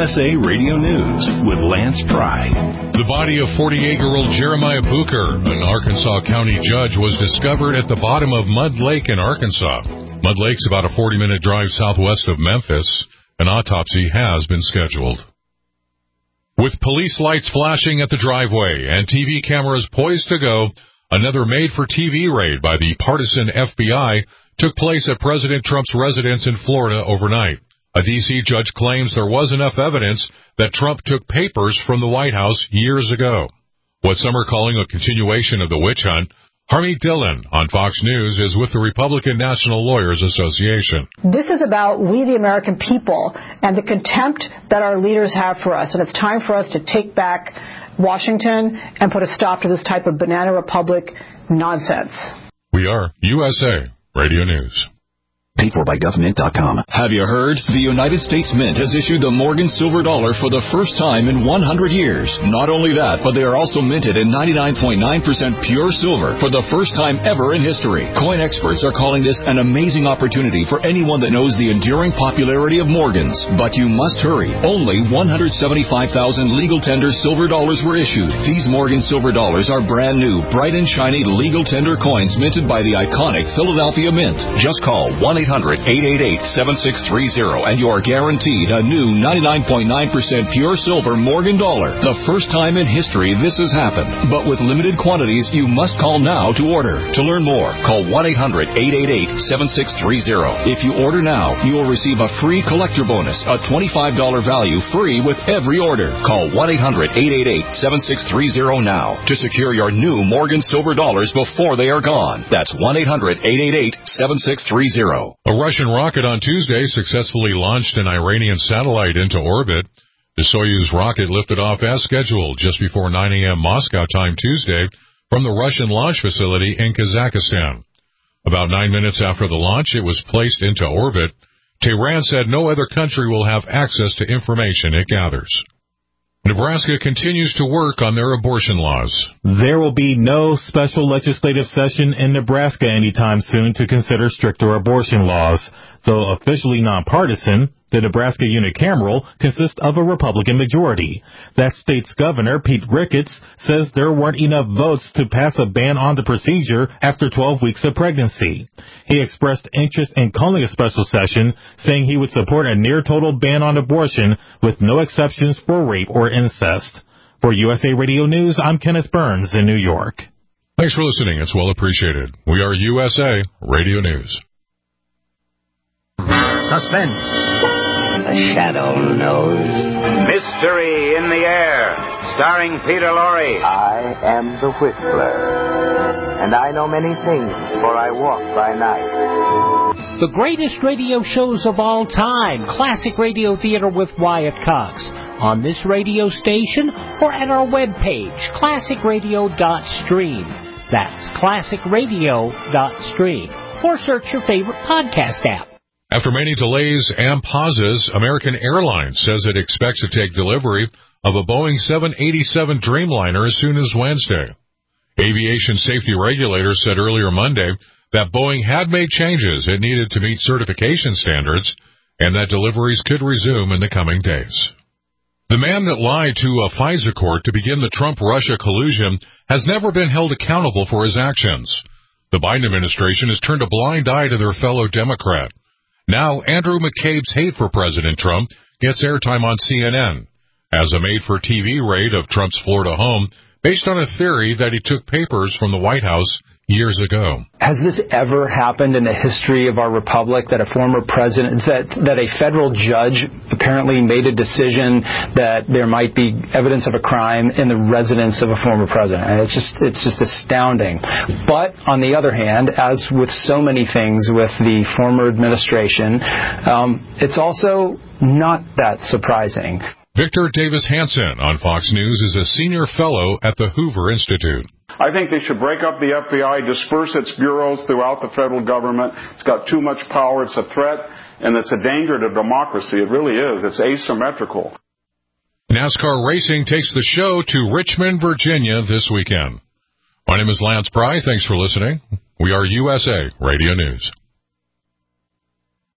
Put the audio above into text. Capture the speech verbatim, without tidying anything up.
S A Radio News with Lance Pry. The body of forty-eight-year-old Jeremiah Booker, an Arkansas County judge, was discovered at the bottom of Mud Lake in Arkansas. Mud Lake's about a forty-minute drive southwest of Memphis. An autopsy has been scheduled. With police lights flashing at the driveway and T V cameras poised to go, another made-for-T V raid by the partisan F B I took place at President Trump's residence in Florida overnight. A D C judge claims there was enough evidence that Trump took papers from the White House years ago. What some are calling a continuation of the witch hunt, Harmeet Dillon on Fox News is with the Republican National Lawyers Association. This is about we, the American people, and the contempt that our leaders have for us. And it's time for us to take back Washington and put a stop to this type of banana republic nonsense. We are U S A Radio News. Paid for by government dot com. Have you heard? The United States Mint has issued the Morgan Silver Dollar for the first time in one hundred years. Not only that, but they are also minted in ninety-nine point nine percent pure silver for the first time ever in history. Coin experts are calling this an amazing opportunity for anyone that knows the enduring popularity of Morgans. But you must hurry. Only one hundred seventy-five thousand legal tender silver dollars were issued. These Morgan Silver Dollars are brand new, bright and shiny legal tender coins minted by the iconic Philadelphia Mint. Just call one eight hundred, eight eight eight, seven six three zero and you are guaranteed a new ninety-nine point nine percent pure silver Morgan dollar. The first time in history this has happened. But with limited quantities, you must call now to order. To learn more, call one eight hundred, eight eight eight, seven six three zero. If you order now, you will receive a free collector bonus, a twenty-five dollars value free with every order. Call one eight hundred, eight eight eight, seven six three zero now to secure your new Morgan Silver Dollars before they are gone. That's one eight hundred, eight eight eight, seven six three zero. A Russian rocket on Tuesday successfully launched an Iranian satellite into orbit. The Soyuz rocket lifted off as scheduled just before nine a.m. Moscow time Tuesday from the Russian launch facility in Kazakhstan. About nine minutes after the launch, it was placed into orbit. Tehran said no other country will have access to information it gathers. Nebraska continues to work on their abortion laws. There will be no special legislative session in Nebraska anytime soon to consider stricter abortion laws. Though officially nonpartisan, the Nebraska unicameral consists of a Republican majority. That state's governor, Pete Ricketts, says there weren't enough votes to pass a ban on the procedure after twelve weeks of pregnancy. He expressed interest in calling a special session, saying he would support a near-total ban on abortion with no exceptions for rape or incest. For U S A Radio News, I'm Kenneth Burns in New York. Thanks for listening. It's well appreciated. We are U S A Radio News. Suspense. The Shadow knows. Mystery in the Air, starring Peter Lorre. I am the Whistler, and I know many things, for I walk by night. The greatest radio shows of all time, Classic Radio Theater with Wyatt Cox, on this radio station or at our webpage, classic radio dot stream. That's classic radio dot stream. Or search your favorite podcast app. After many delays and pauses, American Airlines says it expects to take delivery of a Boeing seven eighty-seven Dreamliner as soon as Wednesday. Aviation safety regulators said earlier Monday that Boeing had made changes it needed to meet certification standards and that deliveries could resume in the coming days. The man that lied to a FISA court to begin the Trump-Russia collusion has never been held accountable for his actions. The Biden administration has turned a blind eye to their fellow Democrat. Now, Andrew McCabe's hate for President Trump gets airtime on C N N as a made-for-T V raid of Trump's Florida home based on a theory that he took papers from the White House years ago. Has this ever happened in the history of our republic that a former president, that, that a federal judge apparently made a decision that there might be evidence of a crime in the residence of a former president? And it's just, it's just astounding. But on the other hand, as with so many things with the former administration, um, it's also not that surprising. Victor Davis Hanson on Fox News is a senior fellow at the Hoover Institute. I think they should break up the F B I, disperse its bureaus throughout the federal government. It's got too much power. It's a threat, and it's a danger to democracy. It really is. It's asymmetrical. NASCAR racing takes the show to Richmond, Virginia this weekend. My name is Lance Pry. Thanks for listening. We are U S A Radio News.